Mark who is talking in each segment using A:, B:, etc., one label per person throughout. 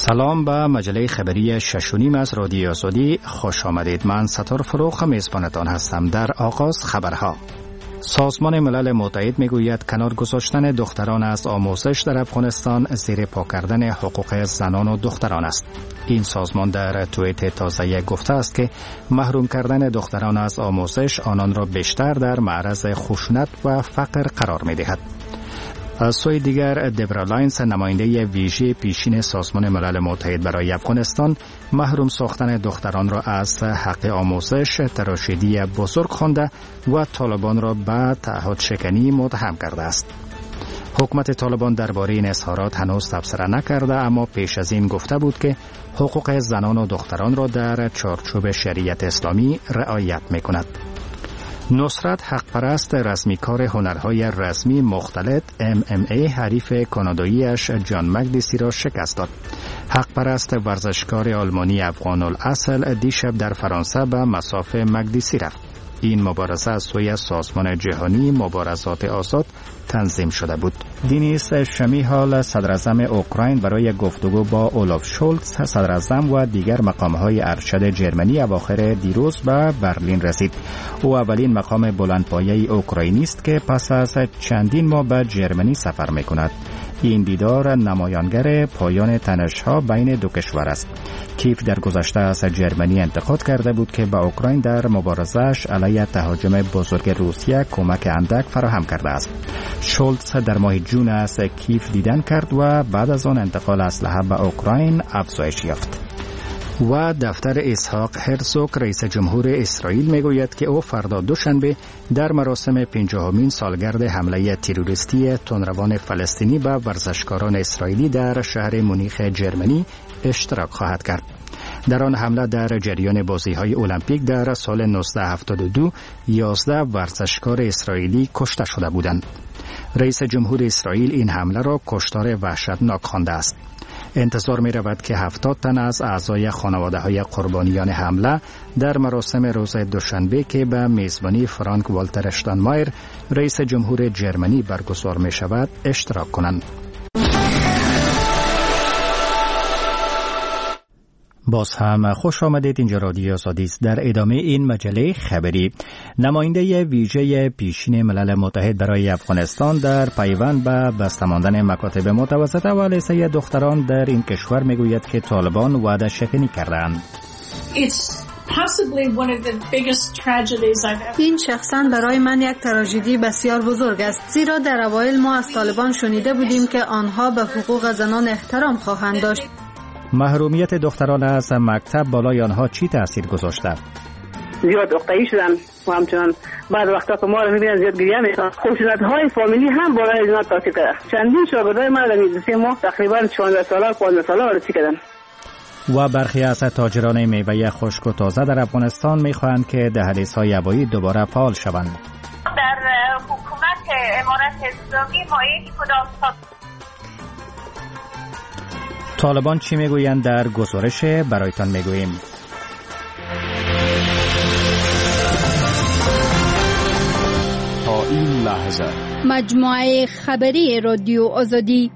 A: سلام به مجله خبری 6.5 از رادیو آزادی خوش آمدید. من ستار فروخ میزبانتان هستم. در آغاز خبرها. سازمان ملل متحد میگوید کنار گذاشتن دختران از آموزش در افغانستان زیر پا کردن حقوق زنان و دختران است. این سازمان در توییت تازه گفته است که محروم کردن دختران از آموزش آنان را بیشتر در معرض خشونت و فقر قرار میدهد. از سوی دیگر دبرا لاینز، نماینده ویژه پیشین سازمان ملل متحد برای افغانستان، محروم ساختن دختران را از حق آموزش تراشیدی بزرگ خوانده و طالبان را به تعهد شکنی متهم کرده است. حکومت طالبان درباره این اظهارات هنوز تبصره نکرده، اما پیش از این گفته بود که حقوق زنان و دختران را در چارچوب شریعت اسلامی رعایت می‌کند. نصرت حقپرست، رسمیکار هنرهای رسمی مختلط MMA، حریف کاناداییش جان مکدیسی را شکست داد. حقپرست ورزشکار آلمانی افغان الاصل دیشب در فرانسه به مصاف مکدیسی رفت. این مبارزه از سوی سازمان جهانی مبارزات آزاد تنظیم شده بود. دینیس شمیهال، صدراعظم اوکراین، برای گفتگو با اولاف شولتز صدراعظم و دیگر مقام‌های ارشد جرمنی اواخر دیروز به برلین رسید. او اولین مقام بلندپایه اوکراینی است که پس از چندین ماه به جرمنی سفر می‌کند. این دیدار نمایانگر پایان تنش‌ها بین دو کشور است. کیف در گذشته از جرمنی انتقاد کرده بود که به اوکراین در مبارزه‌اش علیه تهاجم بزرگ روسیه کمک اندک فراهم کرده است. شولتز در ماه جون از کیف دیدن کرد و بعد از آن انتقال اسلحه به اوکراین افزایش یافت. و دفتر اسحاق هرزوگ، رئیس جمهور اسرائیل، میگوید که او فردا دوشنبه در مراسم 50مین سالگرد حمله تروریستی تندروان فلسطینی به ورزشکاران اسرائیلی در شهر مونیخ جرمنی اشتراک خواهد کرد. در آن حمله در جریان بازی‌های المپیک در سال 1972 11 ورزشکار اسرائیلی کشته شده بودند. رئیس جمهور اسرائیل این حمله را کشتار وحشتناک خوانده است. انتظار می رود که 70 تن از اعضای خانواده های قربانیان حمله در مراسم روز دوشنبه که به میزبانی فرانک والتر اشتاینمایر، رئیس جمهور جرمنی، برگزار می شود اشتراک کنند. باز هم خوش آمدید. اینجا رادیو آزادی است. در ادامه این مجله خبری، نماینده ویژه پیشین ملل متحد برای افغانستان در پیوند به بسته ماندن مکاتب متوسطه و لیسه دختران در این کشور میگوید که طالبان وعده شکنی کردند.
B: این شخصاً برای من یک تراژدی بسیار بزرگ است، زیرا در اوایل ما از طالبان شنیده بودیم که آنها به حقوق زنان احترام خواهند داشت.
A: محرومیت دختران از مکتب بالای آنها چی تأثیر گذاشته؟
C: زیاد اقطاعی شدن و همچنان بعد وقتا که ما رو میبینن زیاد گریه میکنن. خشونت‌های فامیلی هم بالای اینا تاثیر کرده. چندین شاگردای ما در این ما تقریبا 14 ساله 15 ساله وارسی کردن.
A: و برخی از تاجران میوه خشک و تازه در افغانستان میخواهند که دهلیزهای هوایی دوباره فعال شوند.
D: در حکومت امارت اسلامی ما یک کدام
A: طالبان چی میگویند در گزارش برایتان میگوییم.
E: تا این لحظه
F: مجموعه خبری رادیو آزادی.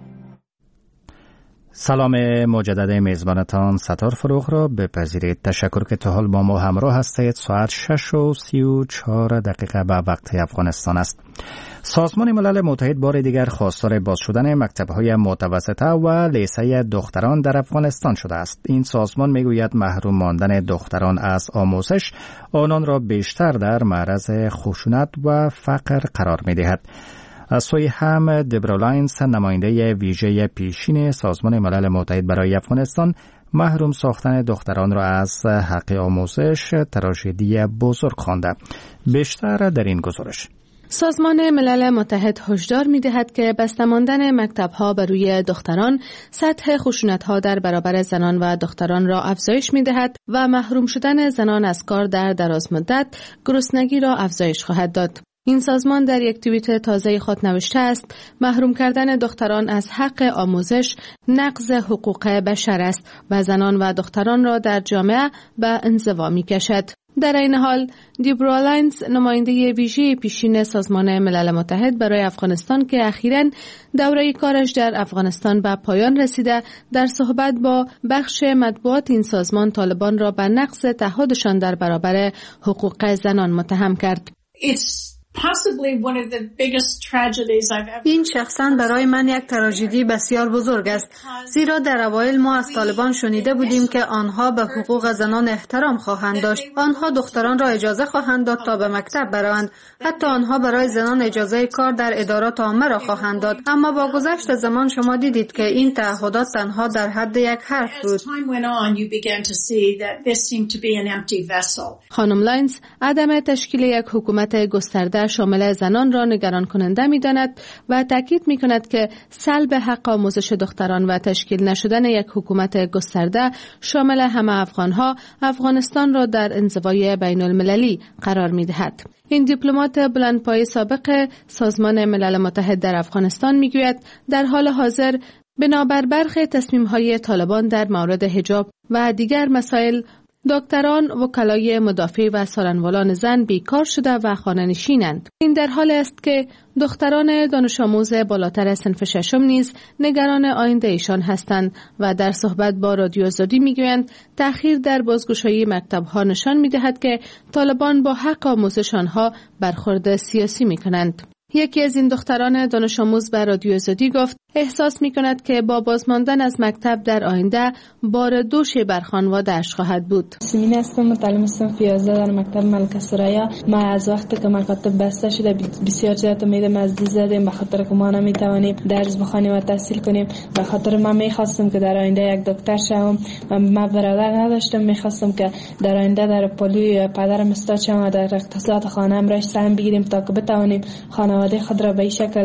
A: سلام مجدد میزبانتان ستار فروخ را بپذیرید. تشکر که تا حال با ما همراه هستید. ساعت 6:34 به وقت افغانستان است. سازمان ملل متحد بار دیگر خواستار باز شدن مکتب‌های متوسطه و لیسه دختران در افغانستان شده است. این سازمان میگوید محروم ماندن دختران از آموزش آنان را بیشتر در معرض خشونت و فقر قرار می‌دهد. از سوی هم دبرا لاینز، نماینده ویژه پیشین سازمان ملل متحد برای افغانستان، محروم ساختن دختران را از حق آموزش تراژدی بزرگ خوانده. بیشتر در این گزارش.
G: سازمان ملل متحد هشدار می‌دهد که بسته ماندن مکتب‌ها بر روی دختران سطح خشونت‌ها در برابر زنان و دختران را افزایش می‌دهد و محروم شدن زنان از کار در دراز مدت گرسنگی را افزایش خواهد داد. این سازمان در یک توییت تازه خود نوشته است محروم کردن دختران از حق آموزش نقض حقوق بشر است و زنان و دختران را در جامعه به انزوا می‌کشد. در این حال دیبرا لاینز نماینده ویژه پیشین سازمان ملل متحد برای افغانستان که اخیراً دوره کارش در افغانستان به پایان رسیده در صحبت با بخش مطبوعات این سازمان طالبان را به نقض تعهدشان در برابر حقوق زنان متهم کرد.
B: این شخصاً برای من یک تراژدی بسیار بزرگ است، زیرا در اوایل ما از طالبان شنیده بودیم که آنها به حقوق زنان احترام خواهند داشت. آنها دختران را اجازه خواهند داد تا به مکتب بروند. حتی آنها برای زنان اجازه کار در ادارات عامه را خواهند داد. اما با گذشت زمان شما دیدید که این تعهدات تنها در حد یک حرف بود.
G: خانم لاینز عدم تشکیل یک حکومت گسترده شامل زنان را نگران کننده می‌داند و تاکید می‌کند که سلب حق آموزش دختران و تشکیل نشدن یک حکومت گسترده شامل همه افغان‌ها افغانستان را در انزوای بین‌المللی قرار می‌دهد. این دیپلمات بلندپایه سابق سازمان ملل متحد در افغانستان می‌گوید در حال حاضر بنابر برخی تصمیم‌های طالبان در مورد حجاب و دیگر مسائل دکتران وکلای مدافع و سالنوالان زن بیکار شده و خانه‌نشینند. این در حال است که دختران دانش آموز بالاتر صنف ششم نیز نگران آینده ایشان هستند و در صحبت با رادیو آزادی میگویند تأخیر در بازگشایی مکتب‌ها نشان می‌دهد که طالبان با حق آموزش آنها برخورد سیاسی می‌کنند. یکی از این دختران دانش آموز به رادیو آزادی گفت احساس می کند که با بازماندن از مکتب در آینده بار دوش بر خانواده‌اش خواهد بود.
H: سیمین هستم، متعلم صنف 11 در مکتب ملکه ثریا. ما از وقتی که مکاتب بسته شده بسیار زیاد امید از دست زدیم به خاطر که ما نمیتوانیم درس بخوانیم و تحصیل کنیم. به خاطر ما میخواستم که در آینده یک دکتر شوم و ما برادر نداشتم، میخواستم که در آینده در پلیو پدرم استاد شوم و در اقتصاد خانه‌ام را سهم بگیریم تا که بتوانیم خانواده خود را به این شکل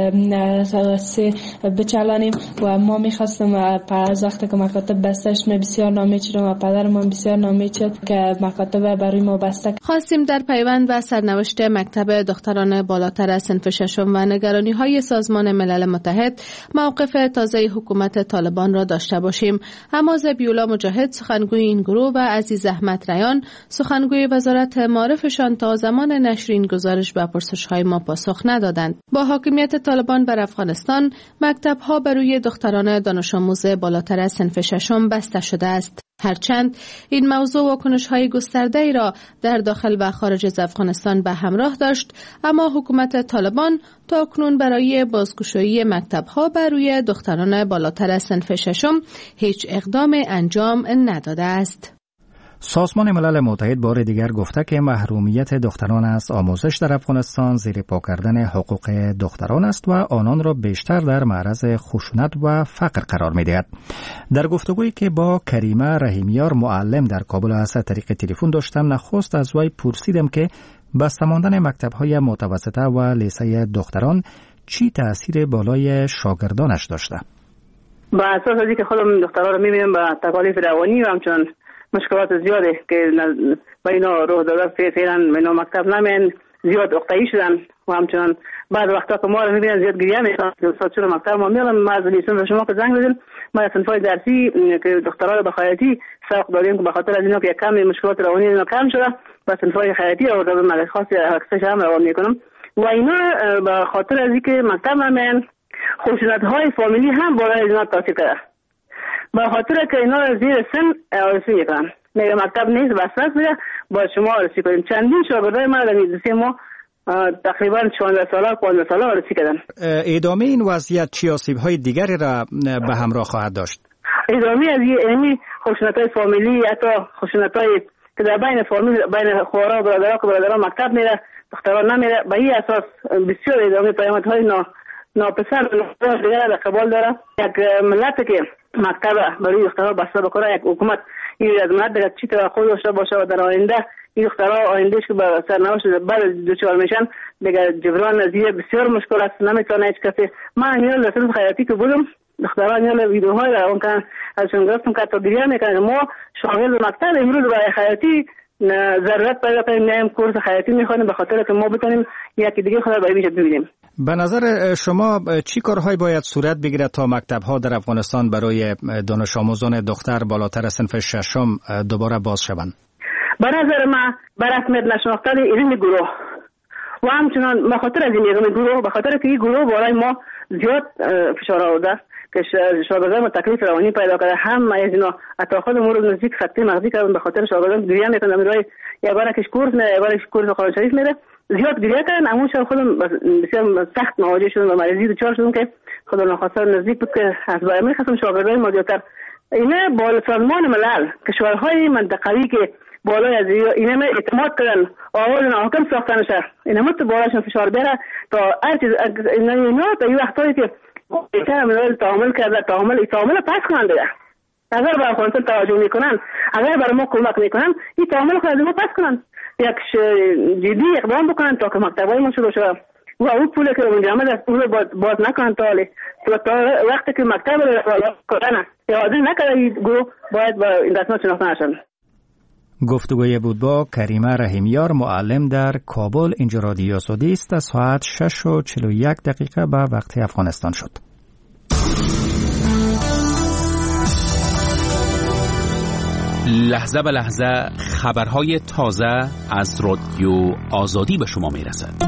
H: بچلانیم و ما میخواستم از وقتی که مکاتب بسته شد بسیار ناامید شدم و پدرم بسیار ناامید شد که مکاتب برای ما بسته.
G: خواستیم در پیوند و سرنوشت مکتب دختران بالاتر صنف ششم و نگرانی های سازمان ملل متحد موقف تازه حکومت طالبان را داشته باشیم. اما ذبیح‌الله مجاهد سخنگوی این گروه و عزیز احمد ریان سخنگوی وزارت معارفشان تا زمان نشر این گزارش به پرسش‌های ما پاسخ ندادند. با حاکمیت طالبان بر افغانستان مکتب‌ها برای دختران دانش آموز بالاتر صنف ششم بسته شده است. هرچند این موضوع واکنش‌های گسترده‌ای را در داخل و خارج از افغانستان به همراه داشت، اما حکومت طالبان تاکنون برای بازگشایی مکتب‌ها برای دختران بالاتر صنف ششم هیچ اقدام انجام نداده است.
A: سازمان ملل متحد بار دیگر گفته که محرومیت دختران از آموزش در افغانستان زیر پا کردن حقوق دختران است و آنان را بیشتر در معرض خشونت و فقر قرار می‌دهد. در گفتگویی که با کریمه رحیمیار معلم در کابل از طریق تلفن داشتم، نخست از وی پرسیدم که بسته ماندن مکتب‌های متوسطه و لیسه دختران چی تأثیر بالای شاگردانش داشته؟
C: با اساس از اینکه خودم دخترها رو می‌بینم با تکالیف روانی و همچنان مشکلات زیاده که با اینا روح داده فعلا اینا مکتب نمین زیاد اقتایی شدن و همچنان بعد وقتا که ما رو میبینن زیاد گریه میکنن که چرا مکتب ما میرم. ما از لیسانس شما که زنگ بزن ما از صنفای درسی که دخترها رو به خیاطی سوق دادیم که به خاطر از اینا که کم مشکلات روانی اینا کم شده و صنفای خیاطی و در مدرسه خاصی اکسش هم روان میکنم و اینا به خاطر از اینکه مکتب نمین خشونت های فامیلی هم بالای اینا تاثیر کرده. به خاطر که اینا زیر سن آرسی میکنن میگه مکتب نیست بسته میره با شما آرسی کنیم. چندین شاگردای ما در مدرسه ما تقریبا 14 ساله 15 ساله آرسی کردن.
A: ادامه این وضعیت چی آسیب‌های دیگری را به همراه خواهد داشت؟
C: ادامه از این خشونت‌های فامیلی، حتی خشونت‌های که در بین فامیل بین خواهرها و برادرها مکتب میره دخترها نمیره، به این اساس بسیار ادامه پیامدهای ناپسند دیگر در قبال داره. یک ملت که مکتب برای دخترها بسته بکنه، یک حکومت این از ملت دیگر چی توقع داشته باشه و در آینده این دخترها آیندهش که به سرنوشت بعد دوچار میشن دیگر جبران از این بسیار مشکل است، نمیتونه هیچ کسی. من نیال در صنف خیاطی که بودم دخترها نیال ویدیوهای را اون که ازشون گفتم که تا گریه میکنن ما شاغل مکتب امروز برای خیاطی ضرورت پیدا کنیم میایم کورس خیاطی میخوانیم به خاطر که ما بتونیم یکی دیگه خدا برای بیشتر ببینیم.
A: به نظر شما چی کارهایی باید صورت بگیرد تا مکتب‌ها در افغانستان برای دانش آموزان دختر بالاتر صنف ششم دوباره باز شوند؟
C: به نظر من بر رسمیت نشناختن این گروه و همچنان به خاطر از این گروه، به خاطر که این گروه برای ما زیاد فشار آورده که شاگردان ما تکلیف روانی پیدا کرده، هم از اینا حتی خود ما رو نزدیک خطی مغزی کردن به خاطر شاگردان گریه میکنن برای یک بارش کورس نه، یک بارش کورس قرآن شریف میره، زیاد گریه کردن. اما خودم بسیار سخت مواجه شدم و مریضی دچار شدم که خدا ناخواسته نزدیک بود که از برای میخواستم شاگردان ما زیادتر اینا با سازمان ملل کشورهای منطقه‌ای که بالای از اینا اعتماد کردن آواز حاکم ساختن شهر اینا مت بالاشون فشار بره تا هر چیز اینا تا این وقتایی که اینا تعامل کرده تعامل پس کنن دیگه. اگر به افغانستان توجه میکنن، اگر برای ما کمک میکنن، این تعامل خود ما پس کنن، یک جدی اقدام بکنن تا که مکتبای ما شروع شه و اون پولی که اونجا آمده اون باز نکنن تا وقتی که مکتب رو کردن اعاده نکرده این گروه باید با این دستمات شناخته نشن.
A: گفتگوی بود با کریمه رحیمیار، معلم در کابل. اینجا رادیو آزادی است. ساعت 6:41 به وقت افغانستان شد.
I: لحظه به لحظه خبرهای تازه از رادیو آزادی به شما میرسد.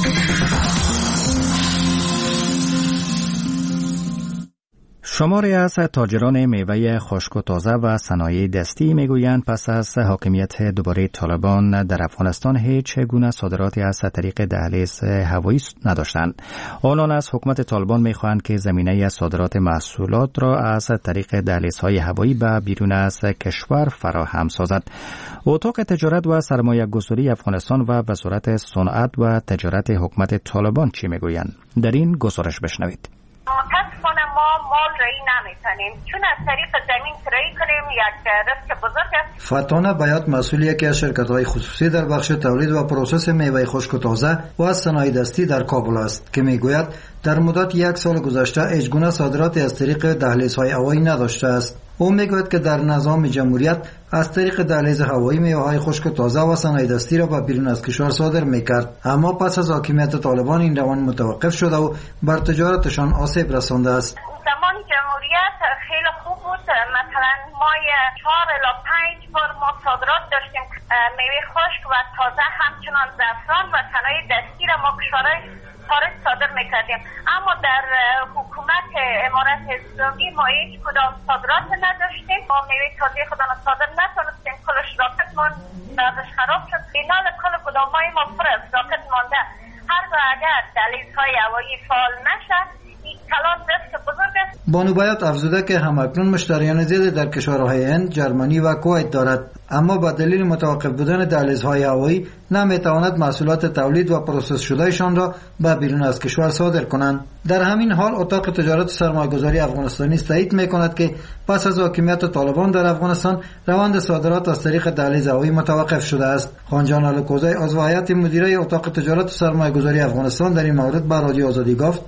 A: شماری از تاجران میوه خشک و تازه و صنایع دستی میگویند پس از حاکمیت دوباره طالبان در افغانستان هیچ گونه صادراتی از طریق دهلیز هوایی نداشتند. آنان از حکومت طالبان میخواهند که زمینه صادرات محصولات را از طریق دهلیزهای هوایی به بیرون از کشور فراهم سازد. اتاق تجارت و سرمایه گذاری افغانستان و وزارت صنعت و تجارت حکومت طالبان چی میگویند؟ در این گزارش بشنوید.
D: متاسفانه ما مال رایی نمیتونیم چون از طریق زمین رایی کنیم یک رزق بزرگ است.
J: فتانه بیات مسئول یکی از شرکت‌های خصوصی در بخش تولید و پروسس میوه خشک و تازه و صنایع دستی در کابل است که میگوید در مدت 1 سال گذشته هیچ گونه صادراتی از طریق دهلیزهای هوایی نداشته است. او میگوید که در نظام جمهوریت از طریق دهلیز هوایی میوه‌های خشک و تازه و صنایع دستی را به بیرون از کشور صادر میکرد، اما پس از حاکمیت طالبان این روند متوقف شده و بر تجارتشان آسیب رسانده است.
D: زمان جمهوریت خیلی خوب بود، مثلا ما 4 الی 5 بار ما صادرات داشتیم میوه خشک و تازه، همچنان زعفران و صنایع دستی را ما کشورهای خارج صادر میکردیم. اما در حکومت امارت اسلامی ما هیچ کدام صادرات نداشتیم. ما میوه تازه خودمون صادر نتونستیم، کلش راکتمون بعدش خراب شد. اینا کل گدامای ما پر از راکت مانده. هرگاه اگر دهلیزهای هوایی فعال نشه این کلان رزق بزرگ است.
J: بانو بیات افزوده که همکنون مشتریان زیادی در کشورهای هند، جرمنی و کویت دارد، اما با دلیل متوقف بودن دهلیزهای هوایی نمیتواند محصولات تولید و پروسس شدهشان را به بیرون از کشور صادر کنند. در همین حال اتاق تجارت سرمایه‌گذاری افغانستانی تایید میکند که پس از حاکمیت طالبان در افغانستان روند صادرات از طریق دهلیز هوایی متوقف شده است. خانجان الکوزی عضو هیئت مدیره اتاق تجارت سرمایه‌گذاری افغانستان در این مورد به رادیو آزادی گفت: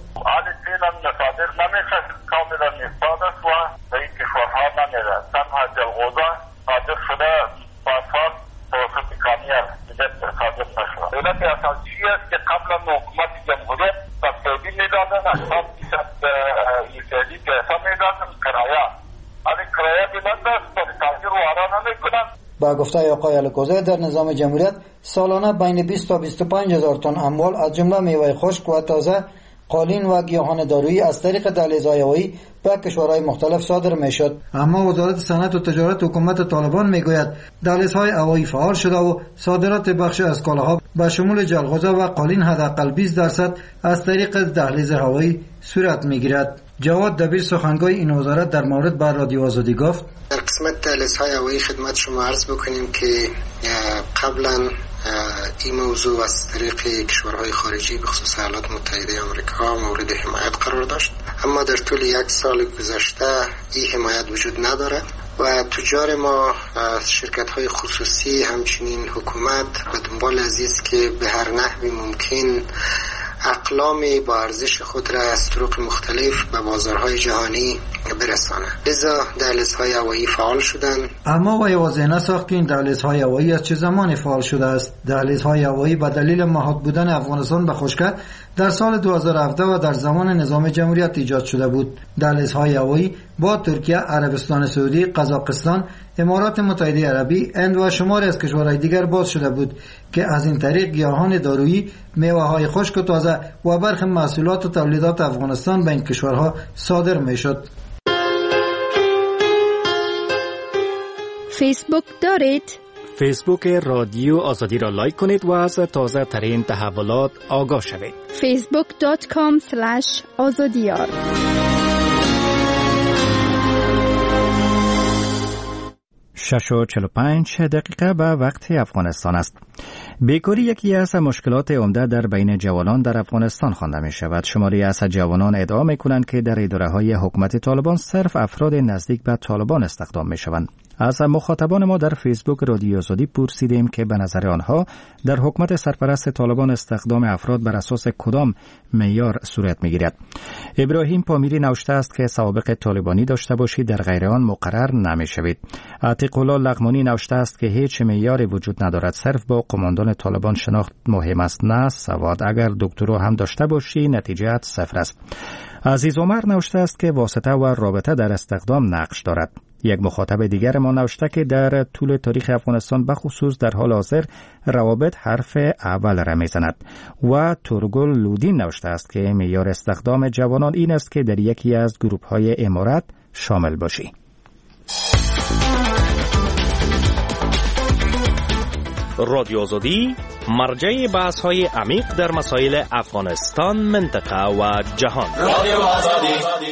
K: صادر نمیشه، کاملا نصاد است و به این کشورها نمیره. تنها جلغوزه صادر شده پاسپورت توسط کامیار دیگه صادر نشده. علت اساسی است که قبلا حکومت جمهوریت سبسیدی میدادن، 80% سبسیدی پیسه میدادن کرایه. از کرایه بلند است و تاجر وارا نمیکنن.
J: با گفته آقای الکوزی در نظام جمهوریت سالانه بین 20 تا 25 هزار تن اموال از جمله میوه خشک و تازه، قالین و گیاهان دارویی از طریق دهلیزهای هوایی به کشورهای مختلف صادر میشد. اما وزارت صنعت و تجارت حکومت طالبان میگوید دهلیزهای هوایی فعال شده و صادرات بخش از کالاها به شمول جلغوزه و قالین حداقل 20% از طریق دهلیز هوایی صورت میگیرد. جواد دبیر سخنگوی این وزارت در مورد بر رادیو آزادی گفت:
L: در قسمت دهلیزهای هوایی خدمت شما عرض بکنیم که قبلا این موضوع از طریق کشورهای خارجی به خصوص ایالات متحده آمریکا مورد حمایت قرار داشت، اما در طول 1 سال گذشته این حمایت وجود ندارد و تجار ما، شرکت‌های خصوصی، همچنین حکومت به دنبال از است که به هر نحوی ممکن اقلام با ارزش خود را از طرق مختلف به بازارهای جهانی برسانه. لذا دهلیزهای هوایی فعال شدند.
J: اما وی واضح نساخت که این دهلیزهای هوایی از چه زمانی فعال شده است. دهلیزهای هوایی به دلیل محاط بودن افغانستان به خشکی در سال 2017 و در زمان نظام جمهوریت ایجاد شده بود. دهلیزهای هوایی با ترکیه، عربستان سعودی، قزاقستان، امارات متحده عربی، هند و شماری از کشورهای دیگر باز شده بود که از این طریق گیاهان دارویی، میوه‌های خشک و تازه و برخی محصولات و تولیدات افغانستان به این کشورها صادر می‌شد.
F: فیسبوک دارید؟
A: فیسبوک رادیو آزادی را لایک کنید و از تازه ترین تحولات آگاه شوید.
F: facebook.com/azadiyar
A: 6:45 به وقت افغانستان است. بیکاری یکی از مشکلات عمده در بین جوانان در افغانستان خوانده می شود. شماری از جوانان ادعا می کنند که در اداره‌های حکومت طالبان صرف افراد نزدیک به طالبان استخدام می شوند. از مخاطبان ما در فیسبوک رادیو آزادی پرسیدیم که به نظر آنها در حکومت سرپرست طالبان استخدام افراد بر اساس کدام معیار صورت می‌گیرد. ابراهیم پامیری نوشته است که سوابق طالبانی داشته باشید در غیر آن مقرر نمی‌شوید. عتیق الله لغمانی نوشته است که هیچ معیاری وجود ندارد، صرف با قماندان طالبان شناخت مهم است، نه سواد. اگر دکترا هم داشته باشی نتیجه صفر است. عزیز عمر نوشته است که واسطه و رابطه در استخدام نقش دارد. یک مخاطب دیگر ما نوشته که در طول تاریخ افغانستان بخصوص در حال حاضر روابط حرف اول را میزند. و تورگل لودین نوشته است که معیار استخدام جوانان این است که در یکی از گروه‌های امارات شامل باشی.
M: رادیو آزادی مرجع بحث‌های عمیق در مسائل افغانستان، منطقه و جهان. رادیو آزادی.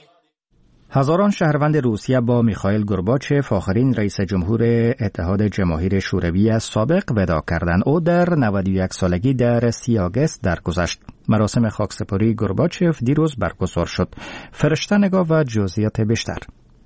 A: هزاران شهروند روسیه با میخائیل گورباچف، آخرین رئیس جمهور اتحاد جماهیر شوروی سابق، وداع کردند. او در 91 سالگی در 30 آگوست درگذشت. مراسم خاکسپاری گورباچف دیروز برگزار شد. فرشته نگاه و جزئیات بیشتر.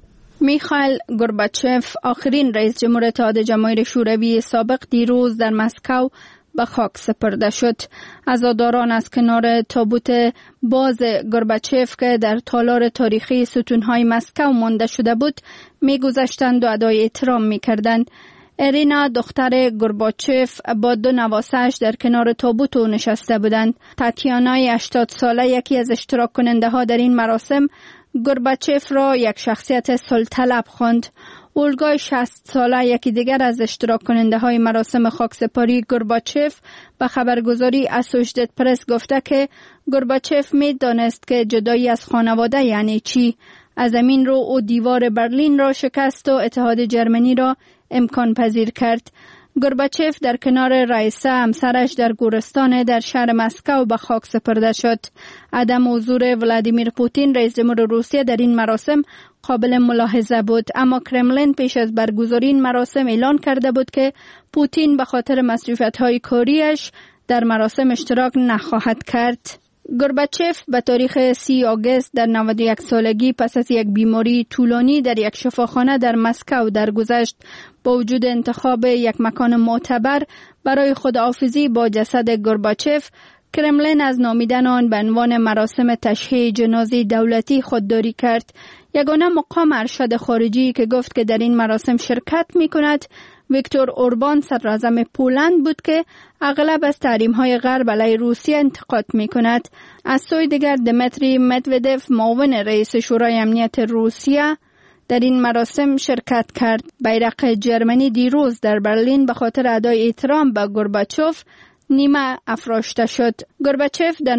F: میخائیل گورباچف، آخرین رئیس جمهور اتحاد جماهیر شوروی سابق، دیروز در مسکو به خاک سپرده شد. عزاداران از کنار تابوت باز گورباچف که در تالار تاریخی ستونهای مسکو مانده شده بود میگذشتند و ادای احترام میکردند. ارینا دختر گورباچف با 2 نواسه‌اش در کنار تابوت او نشسته بودند. تاتیانای 80 ساله، یکی از اشتراک کننده ها در این مراسم، گورباچف را یک شخصیت سلطلب خواند. اولگا 60 ساله، یکی دیگر از اشتراک کننده های مراسم خاکسپاری گورباچف، به خبرگزاری اسوشیتد پرس گفته که گورباچف می دانست که جدایی از خانواده یعنی چی. از همین رو او دیوار برلین را شکست و اتحاد جرمنی را امکان پذیر کرد. گورباچف در کنار رئیسه همسرش در گورستان در شهر مسکو به خاک سپرده شد. عدم حضور ولادیمیر پوتین رئیس جمهور روسیه در این مراسم قابل ملاحظه بود، اما کرملین پیش از برگزاری این مراسم اعلان کرده بود که پوتین به خاطر مصروفیت‌های کاریش در مراسم اشتراک نخواهد کرد. گورباچف به تاریخ 30 آگوست در 91 سالگی پس از یک بیماری طولانی در یک شفاخانه در مسکو درگذشت. با وجود انتخاب یک مکان معتبر برای خداحافظی با جسد گورباچف، کرملین از نامیدن آن به عنوان مراسم تشییع جنازی دولتی خودداری کرد. یگانه مقام ارشد خارجی که گفت که در این مراسم شرکت می کند ویکتور اوربان، صدراعظم پولند بود که اغلب از تحریم‌های غرب علیه روسیه انتقاد می‌کند. از سوی دیگر دمیتری مدودف، معاون رئیس شورای امنیت روسیه، در این مراسم شرکت کرد. بیرق جرمنی دیروز در برلین به خاطر ادای احترام به گورباچف نیمه افراشته شد. گورباچف در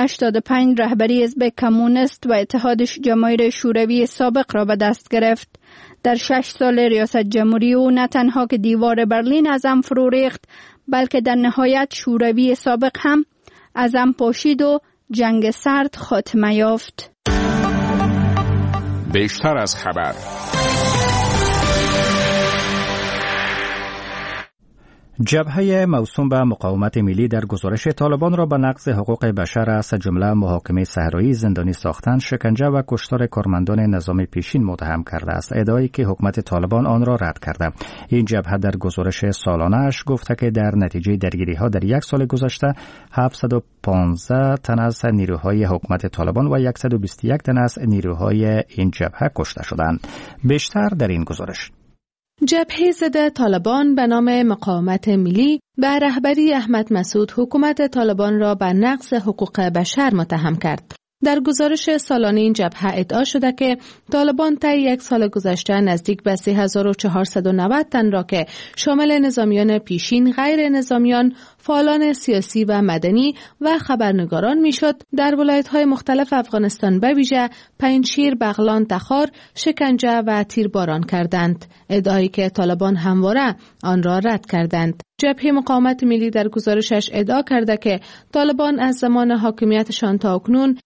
F: 1985 رهبری حزب کمونیست و اتحاد جماهیر شوروی سابق را به دست گرفت. در 6 سال ریاست جمهوری او نه تنها که دیوار برلین از هم فرو ریخت، بلکه در نهایت شوروی سابق هم از هم پاشید و جنگ سرد خاتمه یافت.
E: بیشتر از خبر.
A: جبهه موسوم به مقاومت ملی در گزارش طالبان را به نقض حقوق بشر از جمله محاکمه صحرایی، زندانی ساختن، شکنجه و کشتار کارمندان نظام پیشین متهم کرده است، ادعایی که حکومت طالبان آن را رد کرده. این جبهه در گزارش سالانه‌اش گفته که در نتیجه درگیری‌ها در یک سال گذشته 715 تن از نیروهای حکومت طالبان و 121 تن از نیروهای این جبهه کشته شدند. بیشتر در این گزارش.
G: جبهه ضد طالبان به نام مقاومت ملی به رهبری احمد مسعود حکومت طالبان را به نقض حقوق بشر متهم کرد. در گزارش سالانه این جبهه ادعا شده که طالبان طی یک سال گذشته نزدیک به 3490 تن را که شامل نظامیان پیشین، غیر نظامیان، فعالان سیاسی و مدنی و خبرنگاران میشد در ولایت‌های مختلف افغانستان به ویژه پنجشیر، بغلان، تخار شکنجه و تیرباران کردند، ادعایی که طالبان همواره آن را رد کردند. جبهه مقاومت ملی در گزارشش ادعا کرده که طالبان از زمان حاکمیتشان تا اکنون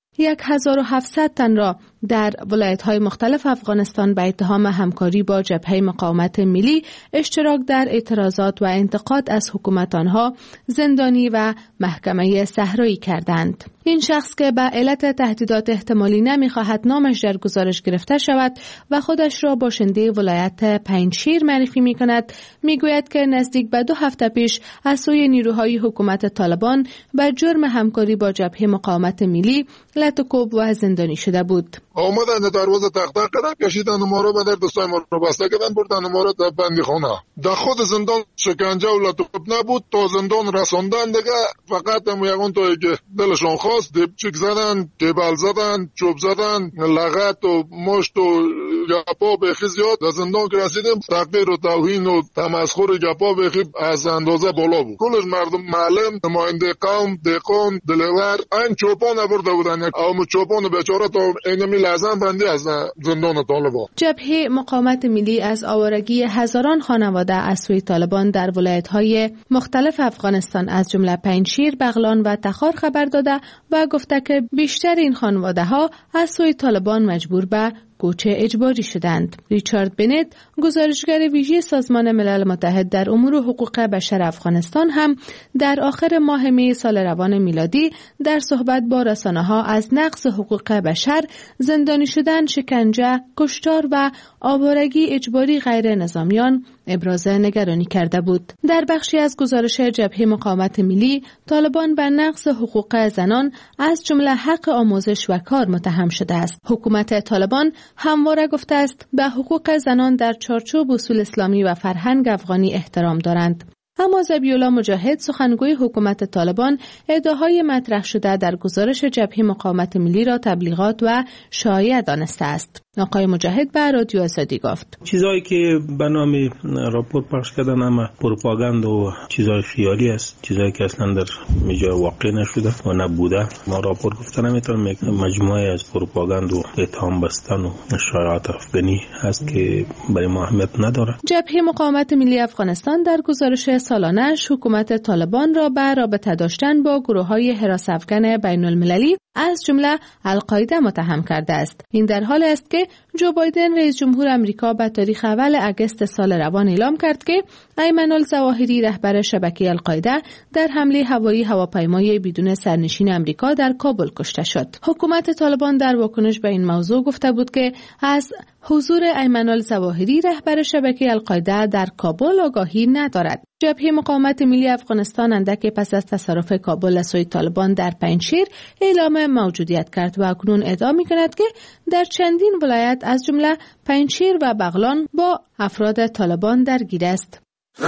G: 1700 تن را در ولایت‌های مختلف افغانستان به اتهام همکاری با جبهه مقاومت ملی، اشتراک در اعتراضات و انتقاد از حکومت آنها زندانی و محکمه صحرایی کردند. این شخص که به علت تهدیدات احتمالی نمی‌خواهد نامش در گزارش گرفته شود و خودش را باشنده ولایت پنجشیر معرفی می‌کند، می‌گوید که نزدیک به 2 هفته پیش از سوی نیروهای حکومت طالبان به جرم همکاری با جبهه مقاومت ملی لطکوب و زندانی شده بود.
N: آمدن دروازه تق کردن، کشیدن ما رو به در دستای ما رو بسته کردن، بردن ما رو در بندیخانه. در خود زندان شکنجه و لطکوب نبود، تا زندان رساندن دیگه فقط هم یگان تا که دلشون خواست دیبچیک زدن، دیبل زدن، چوب زدن، لغت و مشت و گپا بخی زیاد. در زندان که رسیدیم تحقیر و توهین و تمسخر گپا بخی از اندازه بالا بود. کلش مردم معلم، نماینده قوم، دهقان، دلور این چوپان برده بودن، اما چوپان بیچاره تا اینمی لازم بندی از زندان طالبان.
G: جبهه مقاومت ملی از آوارگی هزاران خانواده از سوی طالبان در ولایت‌های مختلف افغانستان از جمله پنجشیر، بغلان و تخار خبر داده و گفته که بیشتر این خانواده‌ها از سوی طالبان مجبور به کوچ اجباری شدند. ریچارد بنت، گزارشگر ویژه سازمان ملل متحد در امور حقوق بشر افغانستان، هم در آخر ماه می سال روان میلادی در صحبت با رسانه‌ها از نقض حقوق بشر، زندانی شدن، شکنجه، کشتار و آوارگی اجباری غیر نظامیان ابراز نگرانی کرده بود. در بخشی از گزارش جبهه مقاومت ملی، طالبان به نقض حقوق زنان از جمله حق آموزش و کار متهم شده است. حکومت طالبان همواره گفته است به حقوق زنان در چارچوب اصول اسلامی و فرهنگ افغانی احترام دارند. اما ذبیح‌الله مجاهد، سخنگوی حکومت طالبان، ادعاهای مطرح شده در گزارش جبهه مقاومت ملی را تبلیغات و شایعه دانسته است. آقای مجاهد به رادیو آزادی گفت:
O: چیزایی که به نام راپور پخش کردن اما پروپاگاند و چیزای خیالی است، چیزایی که اصلا در میجا واقع نشده و نبوده. ما راپور گفتن نمیتونم، مجموعه از پروپاگاند و اتهام بستن و شایعات افغانی هست که برای ما اهمیت نداره.
G: جبهه مقاومت ملی افغانستان در گزارش سالانه‌اش حکومت طالبان را به رابطه داشتن با گروه‌های حراس افغان بین‌المللی از جمله القاعده متهم کرده است. این در حالی است که جو بایدن رئیس جمهور آمریکا به تاریخ اول اگست سال روان اعلام کرد که ایمن الظواهری رهبر شبکه القاعده در حمله هوایی هواپیمای بدون سرنشین آمریکا در کابل کشته شد. حکومت طالبان در واکنش به این موضوع گفته بود که از حضور ایمن الظواهری رهبر شبکه القاعده در کابل آگاهی ندارد. جبهه مقاومت ملی افغانستان اندک پس از تصرف کابل از سوی طالبان در پنجشیر اعلام موجودیت کرد و اکنون ادعا می‌کند که در چندین ولایت از جمله پنجشیر و بغلان با افراد طالبان درگیر است.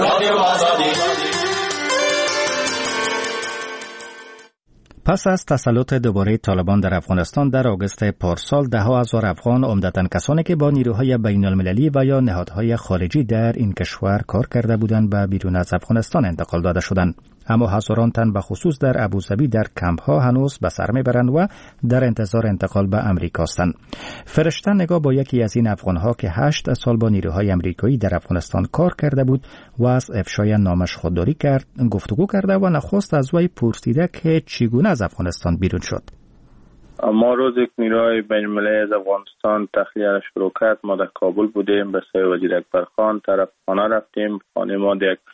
A: پس از تسلط دوباره طالبان در افغانستان در آگوست پارسال، ده‌ها هزار افغان، عمدتاً کسانی که با نیروهای بین‌المللی و یا نهادهای خارجی در این کشور کار کرده بودند، به بیرون از افغانستان انتقال داده شدند. اما هزاران تن به خصوص در ابوظبی در کمپ‌ها هنوز به سر میبرند و در انتظار انتقال به امریکا هستند. فرشته نگاه با یکی از این افغان‌ها که 8 سال با نیروهای آمریکایی در افغانستان کار کرده بود و از افشای نامش خودداری کرد، گفتگو کرده و نخست از وی پرسیده که چگونه از افغانستان بیرون شد.
P: ما روزی که نیروهای بین‌المللی از افغانستان تخلیه شروع کرد، ما در کابل بودیم، به سوی وزیر اکبر خان طرف خانه رفتیم. خانه ما یک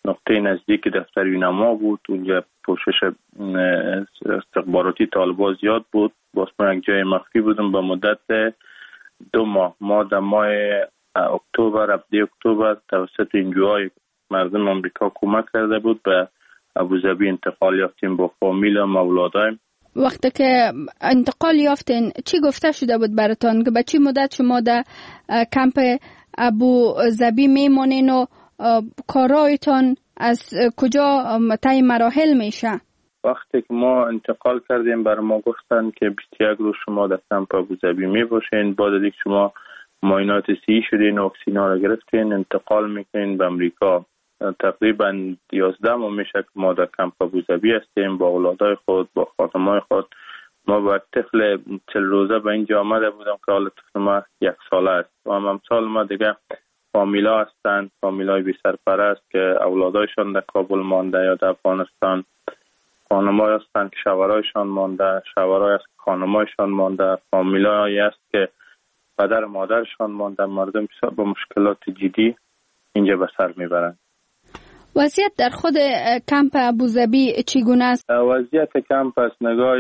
P: نقطه نزدیک دفتر وینما بود. اونجا پوشش استخباراتی طالبان زیاد بود. باز من یک جای مخفی بودم به مدت 2 ماه. ما در ماه اکتبر توسط انجوهای مردم آمریکا کمک کرده بود به ابوظبی انتقال یافتیم با فامیل و اولادایم.
F: وقتی که انتقال یافتین چی گفته شده بود براتون که به چی مدت شما در کمپ ابوظبی میمونین و کارایتان از کجا طی مراحل میشه؟
P: وقتی که ما انتقال کردیم برای ما گفتن که 21 روز شما در کمپ ابوظبی می باشین. بعد از اینکه شما معاینات صحیح شدین و واکسینا را گرفتین انتقال میکنین به امریکا. تقریبا 11 ماه میشه که ما در کمپ ابوظبی هستیم با اولادای خود، با خانمای خود. ما با طفل 40 روزه به اینجا آمده بودم که حالا طفل ما 1 ساله است و امثال ما دیگه فامیلا هستند، فامیلای بی سرپرست که اولادایشان در کابل مانده یا در افغانستان. خانمای هستند که شوهرایشان مانده، شوهرای است که خانمایشان مانده، فامیلایی است که پدر مادرشان مانده. مردم با مشکلات جدی اینجا به سر میبرند.
F: وضعیت در خود کمپ ابوظبی چگونه است؟
P: وضعیت کمپ از نگاه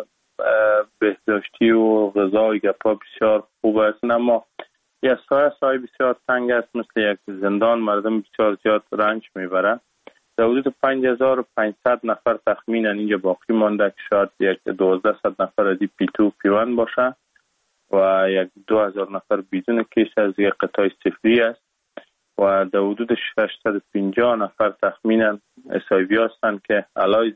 P: بهداشتی و غذای گپا بسیار خوب است، اما یک سایه بسیار تنگ است، مثل یک زندان. مردم بسیار زیاد رنج میبرند. در حدود 5500 نفر تخمینا اینجا باقی مانده که شاید 1200 نفر از P2 P1 باشه و 2000 نفر بدون کیس از یک قطاع صفری است و در حدود 650 نفر تخمینا HIV هستند که علایز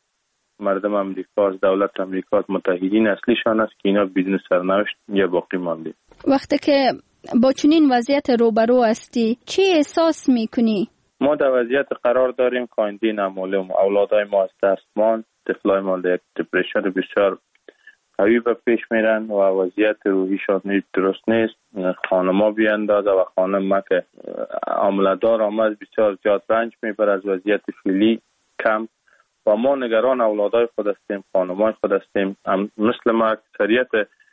P: مردم امریکا از دولت امریکا متحدین اصلیشان است که اینا بدون سرنوشت یا باقی مانده.
F: وقتی که با چنین وضعیت روبرو هستی چی احساس میکنی؟
P: ما در وضعیت قرار داریم که آینده نامعلوم. اولادای ما از دست ماند، طفلای ما در یک دپرشن بسیار قوی به پیش میرن و وضعیت روحیشان درست نیست. خانما بیاندازه و خانم ما که عاملدار آمد بسیار زیاد رنج میبره از وضعیت فعلی کم و ما نگران اولادای خود هستیم، خانمای خود هستیم. مثل ما اکثریت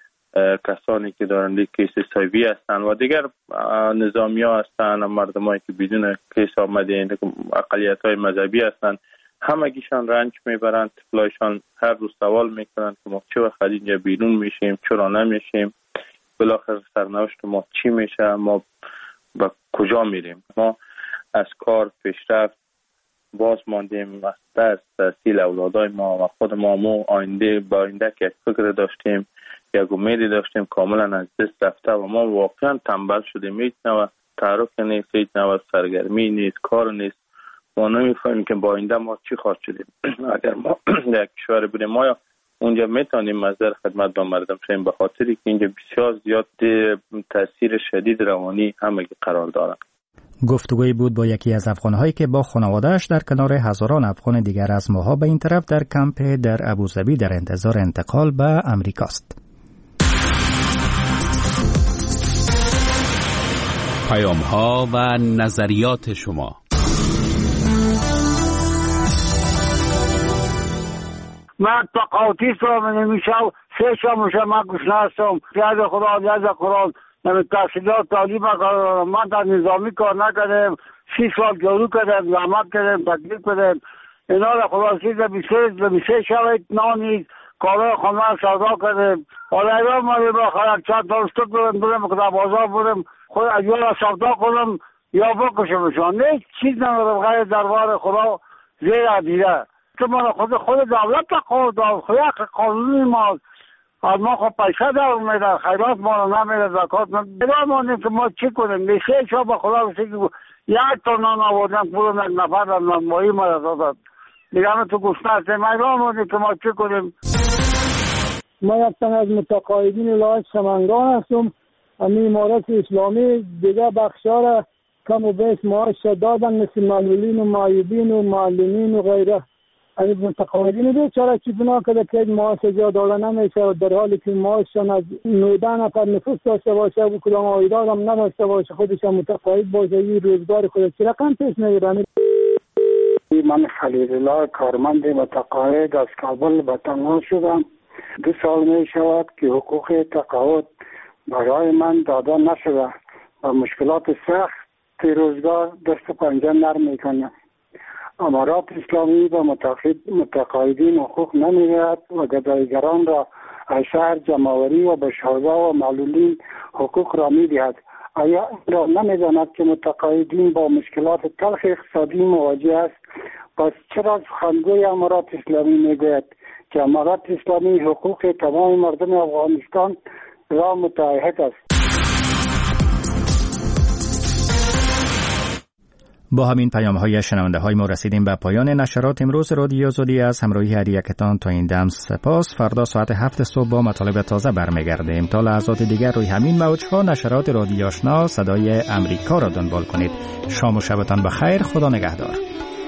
P: کسانی که دارند کیس سایوی هستند و دیگر نظامی ها هستند، مردمایی که بدون کیس آمده اقلیت های مذهبی هستند، همگیشان رنج میبرند. طفلایشان هر روز سوال میکنند که ما چه وقت اینجا بیرون میشیم، چرا نمیشیم، بالاخره سرنوشت ما چی میشه، ما به کجا میریم. ما از کار پیشرفت باز ماندیم، از تحصیل اولادای ما و خود ما آینده با آینده که فکر داشتیم، یک امیدی داشتیم کاملا از دست رفته و ما واقعا تنبل شدیم. هیچ نوع تحرک نیست، هیچ نوع سرگرمی نیست، کار نیست. ما نمیفهمیم که با آینده ما چی خواهد شدیم. اگر ما در کشور بودیم ما اونجا میتونیم مصدر خدمت با مردم شدیم، به خاطری که اینجا بسیار زیاد تاثیر شدید روانی همگی قرار دارند.
A: گفتگوی بود با یکی از افغان‌هایی که با خانواده‌اش در کنار هزاران افغان دیگر از ماها به این طرف در کمپ در ابوظبی در انتظار انتقال به امریکاست.
I: پیام‌ها و نظریات شما.
Q: من تقاطی سوام نمیشم 3 شام من گشنه هستم. یاد خدا یاد قرآن تحصیلات تعلیم کردم. من در نظامی کار نکردم. 30 سال جارو کردم، زحمت کردم، تکلیف کردم. اینا را خلاصی در 23 شب نانی کارای خانه سودا کردم. حالا ایران ما با خرد چند تا استاد برم که در بازار برم خود اجوال سودا کنم یا بکشمشان. نه چیز ندارم غیر دربار خدا زیر دیده. که ما خود دولت قانونی ما از ما خود پیسه در میده، خیرات ما رو نمیده، زکات نمیده که ما چی کنیم. نشه شا با خدا رسید که 1 تا نان آوردن پولم 1 نفر در نانمایی ما را دادن دیگه همه تو گشنه هستیم. ایران مانیم که ما چی کنیم.
R: ما یک تن از متقاعدین ولایت سمنگان هستم. همین امارت اسلامی دیگه بخشا را کم و بیش معاش دادن، مثل معلولین و معیوبین و معلمین و غیره. از متقاعدین بیچاره که بنا کرده که معاش زیاد داده نمیشه و در حالی که معاششان از 19 نفر نفوس داشته باشه و کدام عایدات هم نداشته باشه، خودش هم متقاعد باشه، این روزگار خودش چه رقم پیش میگیرن.
Q: من خلیل الله کارمند متقاعد از کابل به تنها شدم. 2 سال می شود که حقوق تقاعد برای من داده نشده و مشکلات سخت روزگار دست و پنجه نرم میکنه.
R: امارات اسلامی و متقاعدین حقوق نمی‌دهد و گداییگران را از شهر جمع‌آوری و به شهدا و معلولین حقوق را می‌دهد. آیا این را نمی‌داند که متقاعدین با مشکلات تلخ اقتصادی مواجه است؟ پس چرا سخنگوی امارات اسلامی میگوید که امارات اسلامی حقوق تمام مردم افغانستان را متعهد است؟
A: با همین پیام‌های شنونده‌های ما رسیدیم به پایان نشرات امروز رادیو آزادی. از همراهی هر یکتان تا این دم سپاس. فردا ساعت 7 صبح با مطالب تازه برمیگردیم. تا لحظات دیگر روی همین موج‌ها نشرات رادیو آشنا صدای امریکا را دنبال کنید. شام و شبتان بخیر. خدا نگهدار.